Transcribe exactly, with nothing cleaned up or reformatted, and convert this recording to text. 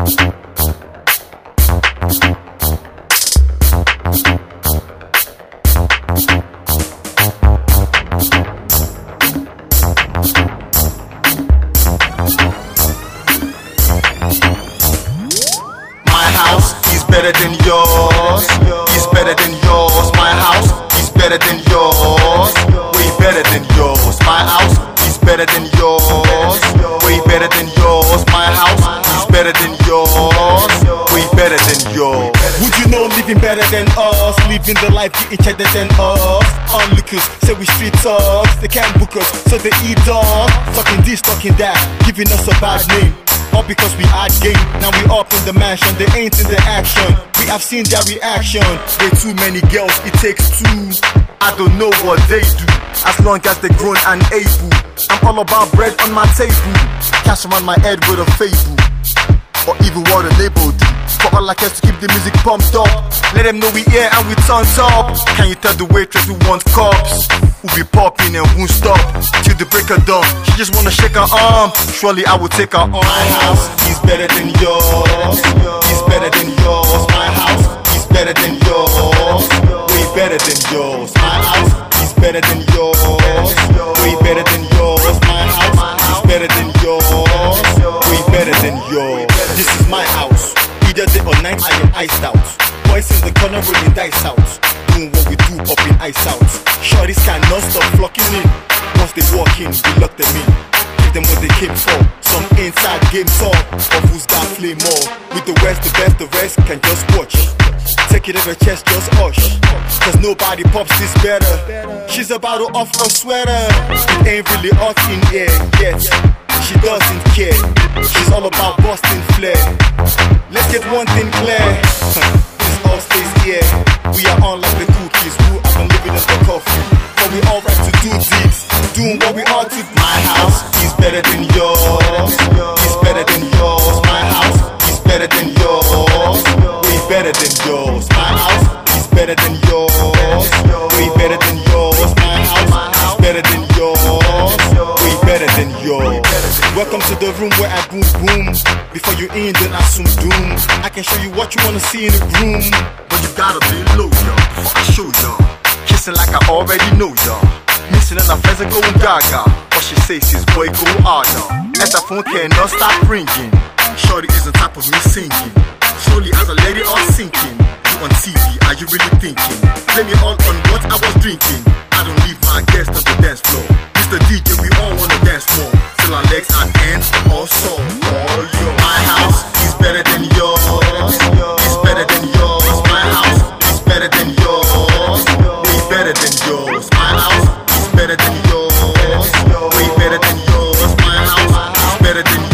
Better than yours, it's better than yours. My house is better than yours, way better than yours. My house is better than yours, way better than yours. My house is better than yours, way better than yours. Would you know living better than us, living the life getting cheddar than us? Onlookers say we street thugs, they can't book us, so they eat us. Talking this, talking that, giving us a bad name. All because we had game, now we up in the mansion, they ain't in the action. We have seen their reaction, way too many girls, it takes two. I don't know what they do, as long as they grown and able. I'm all about bread on my table, cash on my head with a fable, or even what a label do. For all I care to keep the music pumped up, let them know we here and we turn up. Can you tell the waitress we want cups? We'll be popping and won't stop till the break of dawn. She just wanna shake her arm, surely I will take her on. My house is better than yours, it's better than yours. My house is better than yours, way better than yours. My house is better than yours, way better than yours. My house is better than yours, way better than yours. This is my house, either day or night I am iced out. Boys in the corner rolling dice out, doing what we do, popping ice out. Shorties cannot stop flocking in. Once they walk in, we lock them in. Give them what they came for. Some inside game talk of who's got flame more. With the West, the best, the rest can just watch. Take it over chest, just hush. Cause nobody pops this better. She's about to off her sweater. It ain't really hot in here yet. She doesn't care. She's all about busting flair. Let's get one thing clear. This all stays here. We are on like the cookies. Who have been living in the coffee. But we all right to do this, doing what we ought to do. My house is better than yours. It's better than yours. My house is better than yours, way better than yours. My house is better than yours, way better than yours. My house is better than yours, way better than yours. Welcome to the room where I boom boom. Before you in, then I assume doom. I can show you what you wanna see in the room, but you gotta be low, y'all, before I show y'all. Kissing like I already know y'all. Missing and our friends are going gaga. What she says is boy go harder. As her phone cannot stop ringing. Shorty is on top of me singing. Slowly as I let it all sinking. You on T V, are you really thinking? Blame me all on what I was drinking. I don't leave my guests on the dance floor. Mister D J, we all wanna dance more. Till our legs and ends all sore. All yours. My house is better than yours. It's better than yours. My house is better than yours. Way better than yours. My house is better than yours. Way better than yours. My house is better than yours.